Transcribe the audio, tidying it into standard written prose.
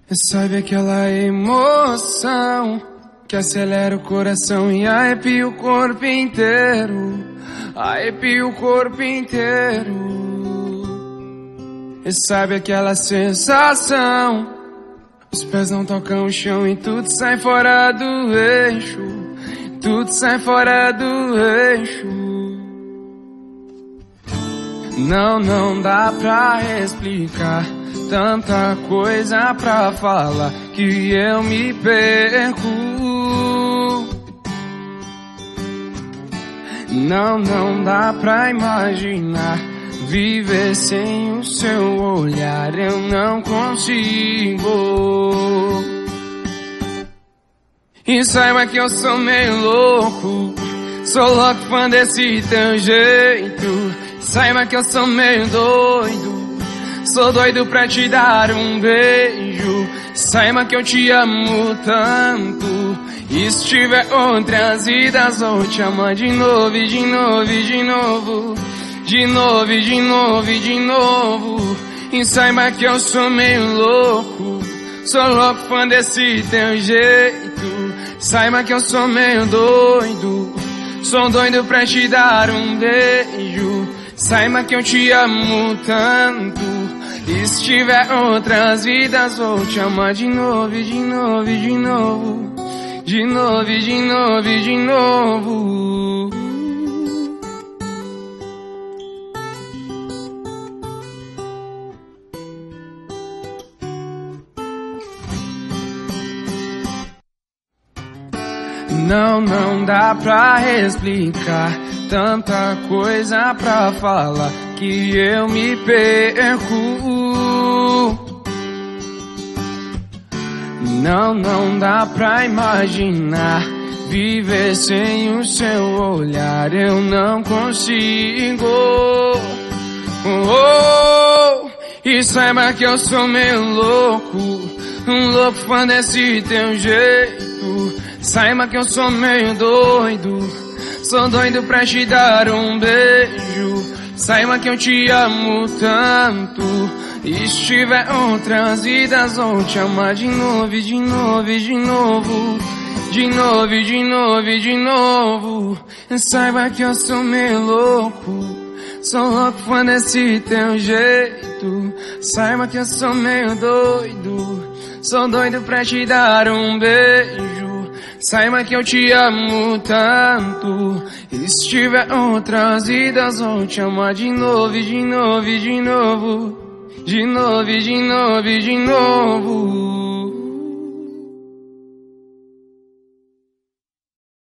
Sabe aquela emoção que acelera o coração e arrepia o corpo inteiro, arrepia o corpo inteiro. E sabe aquela sensação, os pés não tocam o chão e tudo sai fora do eixo, tudo sai fora do eixo. Não dá pra explicar, tanta coisa pra falar que eu me perco. Não dá pra imaginar viver sem o seu olhar, eu não consigo. E saiba que eu sou meio louco, sou louco fã desse teu jeito. Saiba que eu sou meio doido, sou doido pra te dar um beijo. Saiba que eu te amo tanto, e se tiver outras vidas vou te amar de novo, e de novo, e de novo, de novo, e de novo, e de novo. E saiba que eu sou meio louco, sou louco fã desse teu jeito. Saiba que eu sou meio doido, sou doido pra te dar um beijo. Saiba que eu te amo tanto, e se tiver outras vidas vou te amar de novo, e de novo, e de novo, de novo, e de novo, e de novo. Não dá pra explicar, tanta coisa pra falar que eu me perco. Não dá pra imaginar viver sem o seu olhar, eu não consigo. E saiba que eu sou meio louco, um louco fã desse teu jeito. Saiba que eu sou meio doido, sou doido pra te dar um beijo. Saiba que eu te amo tanto, e se tiver outras vidas vou te amar de novo, e de novo, e de novo, de novo, e de novo, e de novo. Saiba que eu sou meio louco, sou louco fã desse teu jeito. Saiba que eu sou meio doido, sou doido pra te dar um beijo. Saiba que eu te amo tanto, e se tiver outras vidas vou te amar de novo, e de novo, e de novo, de novo, e de novo, e de novo.